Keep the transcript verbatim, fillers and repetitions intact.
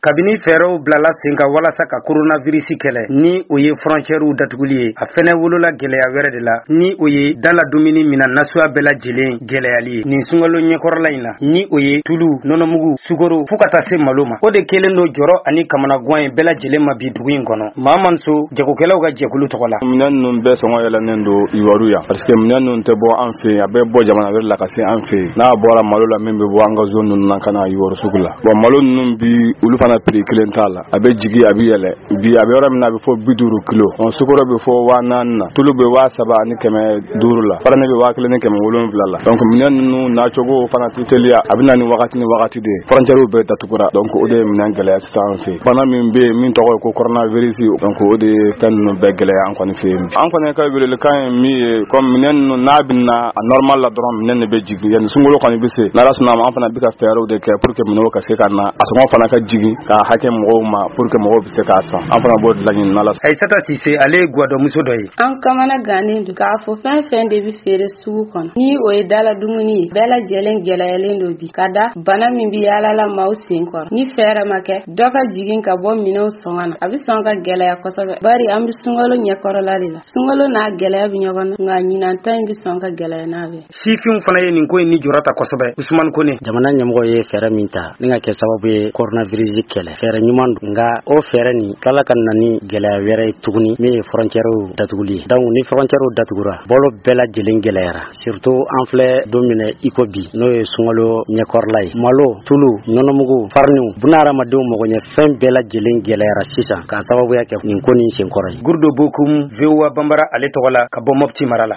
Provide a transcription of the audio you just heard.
kabini fɛɛrɛw bilala sen kan walasa ka coronavirus kɛlɛ ni o ye frontières datuguli ye a fɛnɛ wolola gɛlɛya wɛrɛ de la ni o ye dala dumuni mina nasuya bɛɛ lajɛlen gɛlɛyali ye nin sunkalo ɲɛkɔrɔla in na ni o ye tulu nɔnɔmugu sugaro fo ka taa se malo ma o de kelen do jɔrɔ ani kamana guwan ye bɛɛ lajɛlen ma bi dugu in kɔnɔ Mahaman So jagokɛlaw ka jɛkulu tɔgɔ la minɛn ninnu bɛɛ sɔngɔ yɛlɛnen do iwaru ya parce que minɛn ninnu tɛ bɔ an fɛ a bɛ bɔ jamana wɛrɛ la ka se an fɛ n'a bɔra malo la min bɛ bɔ an ka zone ninnu na ka na iwaru sugu la bon malo ninnu bi olu fana prix kelen t'a la a bɛ jigi a bɛ yɛlɛ bi a bɛ yɔrɔ min na a bɛ fɔ bi duuru kilo on sukaro bɛ fɔ waa naani na tulu bɛ waa saba ani kɛmɛ duuru la farane bɛ waa kelen ni kɛmɛ wolonwula la donc minɛn ninnu nacogo fana tɛ teliya a bɛ na ni wagati ni wagati de frontières bɛɛ datugura donc o de ye minɛn gɛlɛya sisan an fɛ bana min bɛ yen min tɔgɔ ye ko coronavirus donc o de ye fɛn ninnu bɛɛ gɛlɛya an kɔni fɛ yen an kɔni ka welelikan ye min ye comme minɛn ninnu n'a bɛ na a normal la dɔrɔn minɛn de bɛ jigin yanni sunkalo kɔni bɛ se n'ala sɔnna ma an fana bɛ ka fɛɛrɛw de kɛ pour que minɛnw ka se ka na a sɔngɔ fana ka jigin ka hakɛ mɔgɔw ma pour que mɔgɔw bɛ se k'a san an fana b'o de laɲini n'ala sɔnna. Aïssata Cissé ale ye guwadɔmuso dɔ ye. An kamana gannen do k'a fɔ fɛn fɛn de bɛ feere sugu kɔnɔ ni o ye dala dumuni ye bɛɛ lajɛlen gɛlɛyalen do bi ka da bana min bɛ yaalala maaw sen kɔrɔ ni fɛɛrɛ ma kɛ dɔ ka jigin ka bɔ minɛnw sɔngɔ na a bɛ sɔn ka gɛlɛya kosɛbɛ bari an bɛ sunkalo ɲɛkɔrɔla de la sunkalo n'a gɛlɛya bɛ ɲɔgɔn na nka ɲinan ta in bɛ sɔn ka gɛlɛya n'a bɛ. Sifinw fana ye nin ko in ni jɔrɔta kosɛbɛ Usumani Kone. Jamana ɲɛmɔgɔ ye fɛɛrɛ min ta ni ka kɛ sababu ye coronavirus kɛlɛ fɛɛrɛ ɲuman don nka o fɛɛrɛ nin kala ka na ni gɛlɛya wɛrɛ ye tuguni min ye frontières datuguli ye donc ni frontières datugura bolo bɛɛ lajɛlen gɛlɛyara surtout an filɛ don min iko bi n'o ye sunkalo ɲɛkɔrɔla ye malo tulu nɔnɔmugu fariniw buna hadamadenw mago ɲɛ fɛn bɛɛ lajɛlen gɛlɛyara sisan k'a sababuya kɛ nin ko nin senkɔrɔ ye. Gurdo Bokum V O A Bambara ale tɔgɔ la ka bɔ Mopti mara la.